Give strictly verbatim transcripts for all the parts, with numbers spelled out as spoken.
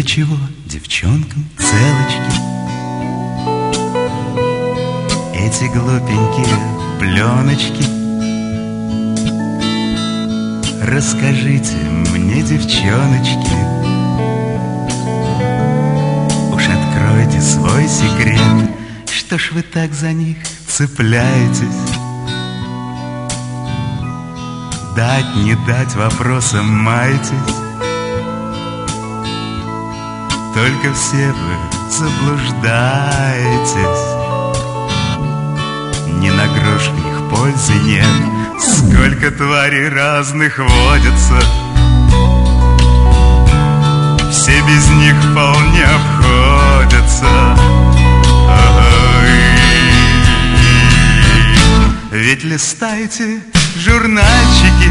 чего девчонкам целочки? Эти глупенькие пленочки. Расскажите мне, девчоночки, уж откройте свой секрет. Что ж вы так за них цепляетесь? Дать, не дать вопросом маетесь. Только все вы заблуждаетесь. Ни на грош в них пользы нет. Сколько тварей разных водится, все без них вполне обходятся. Ведь листайте журнальчики,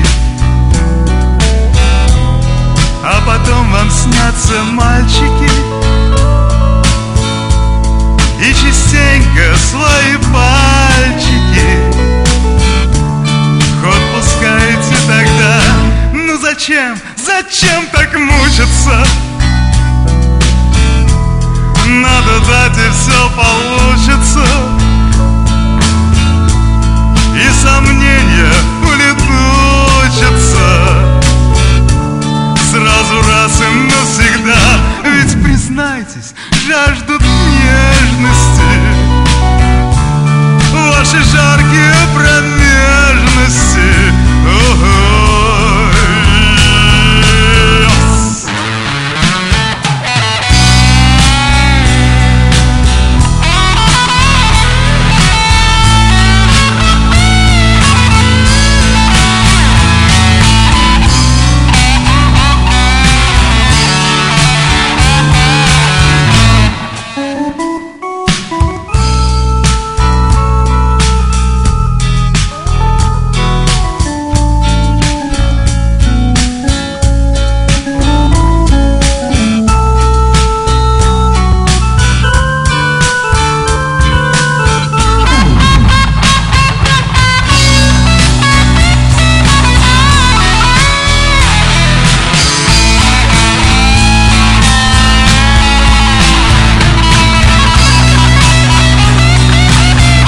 а потом вам снятся мальчики, и частенько свои пальчики ход пускаете тогда. Ну зачем, зачем так мучиться? Надо дать, и все получится. И сомнения улетучатся сразу раз и навсегда. Ведь признайтесь, жаждут нежности ваши жаркие промежности. Ого-ой.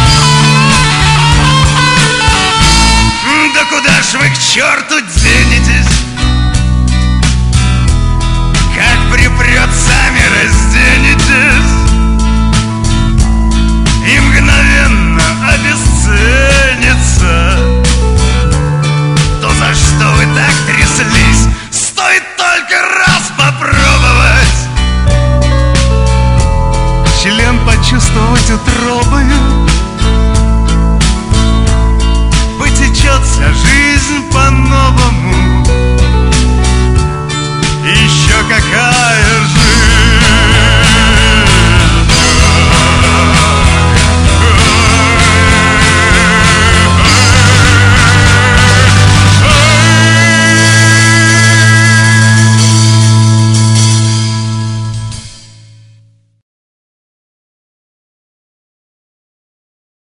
Вы к черту денете?